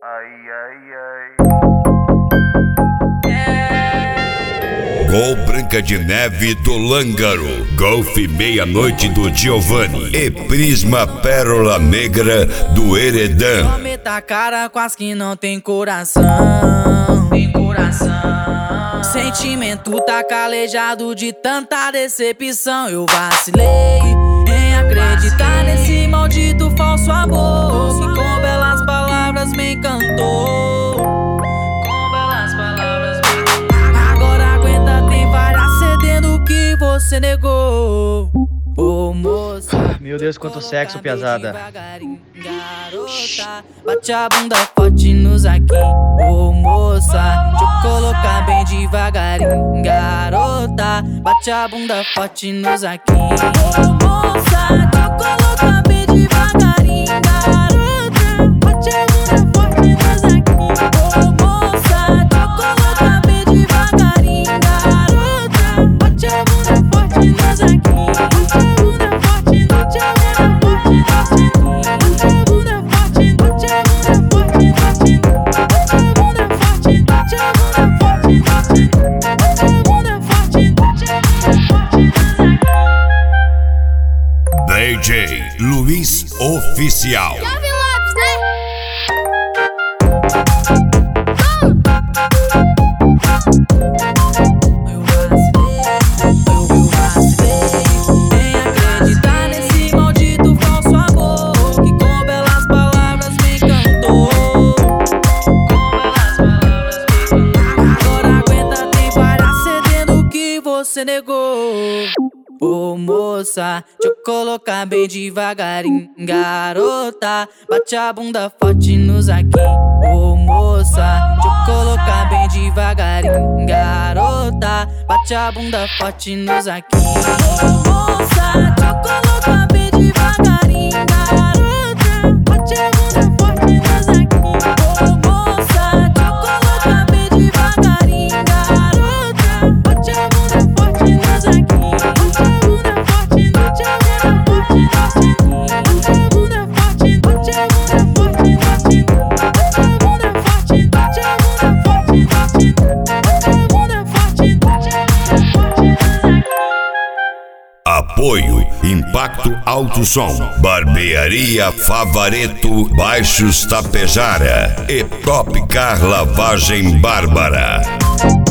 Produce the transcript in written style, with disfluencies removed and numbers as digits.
Gol Branca de Neve do Lângaro, Golf Meia-Noite do Giovanni e Prisma Pérola Negra do Heredan. Prometa cara com as que não tem coração. Sentimento tá calejado de tanta decepção. Eu vacilei em acreditar nesse maldito falso amor que com belas palavras me encantou. Agora aguenta, tem várias cedendo o que você negou. Ô moça, meu Deus, quanto sexo, piazada. Garota, bate a bunda forte nos aqui. Ô moça, deixa eu colocar bem devagarinho. Garota, bate a bunda forte nos aqui. Ô moça, deixa eu colocar bem devagarinho. Garota, bate a bunda forte nos aqui. Ô moça, deixa eu colocar bem devagarinho. Garota, bate a bunda forte nos aqui. DJ Luiz Oficial. Você negou. Ô moça, deixa eu colocar bem devagarinho. Garota, bate a bunda forte nos aqui. Ô moça, deixa eu colocar bem devagarinho. Garota, bate a bunda forte nos aqui. Ô moça, deixa eu colocar bem devagarinho. Garota, bate a bunda forte nos aqui. Ô moça, deixa eu colocar bem devagarinho. Garota, bate a bunda forte nos aqui. Apoio Impacto Alto Som, Barbearia Favareto, Baixos Tapejara e Top Car Lavagem Bárbara.